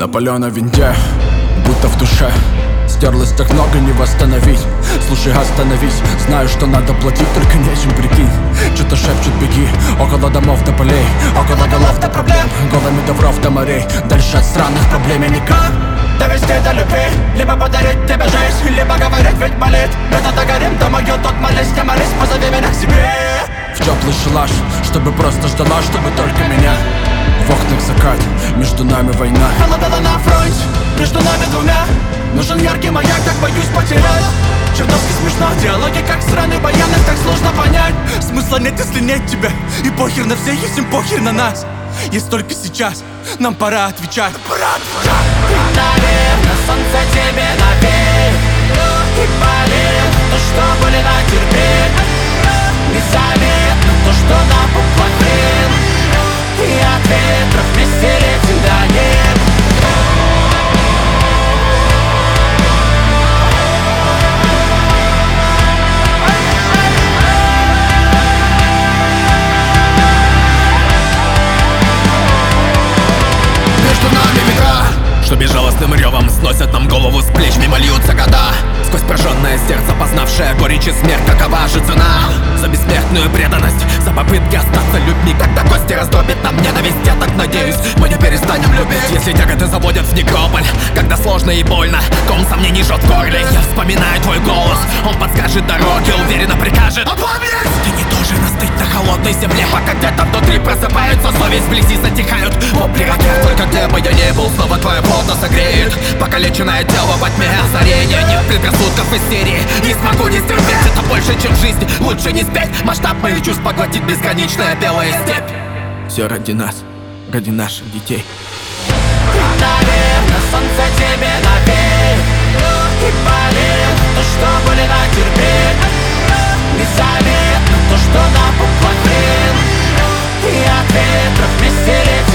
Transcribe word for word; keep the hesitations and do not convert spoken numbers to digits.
На паленой винде, будто в душе. Стерлось так много, не восстановить. Слушай, остановись, знаю, что надо платить, только нечем, прикинь. Что-то шепчут, беги, около домов до полей, около голов до проблем, голыми до вров до морей. Дальше от странных проблем я никак. Довести до любви, либо подарить тебе жизнь, либо говорить, ведь болит. Это догорим, то мою тот молись, не молись, позови меня к себе. В теплый шалаш, чтобы просто ждала, чтобы только меня. В окнах закат, между нами война. Холодала на фронте, между нами двумя. Нужен яркий маяк, так боюсь потерять. Чертовски смешно, диалоги как сраный баян, их так сложно понять. Смысла нет, если нет тебя. И похер на всех, если похер на нас. Есть только сейчас, нам пора отвечать. Пора отвечать. Наверное, солнце тебе навеет и болит то, что были натерпеть. Незаметно то, что напукло хрен. И от ветров вместе летим до неба. Что безжалостным ревом сносят нам голову с плеч, мимо льются года. Сквозь прожженное сердце, познавшее горечь и смерть, какова же цена за бессмертную преданность, за попытки остаться людьми, когда кости раздробит нам ненависть. Я так надеюсь, мы не перестанем любить. Если тяготы заводят в некрополь, когда сложно и больно, ком сомнений жжет в горле, я вспоминаю твой голос, он подскажет дороги, уверенно прикажет опомнись! Ты не должен остыть на холодной земле, пока где-то внутри просыпаются, совесть вблизи затихают. Вопли ракет, только где бы я не был, снова твоя плотно согреет покалеченное тело во тьме озарения. Нет предрассудков истерии, не смогу не стерпеть. Это больше, чем жизнь, лучше не спеть. Масштаб моих чувств поглотит бесконечная белая степь. Все ради нас, ради наших детей. Наверное, солнце тебе навеет и болит то, что были натерпеть. Незаметно то, что напукло хрен. И от ветров вместе летим.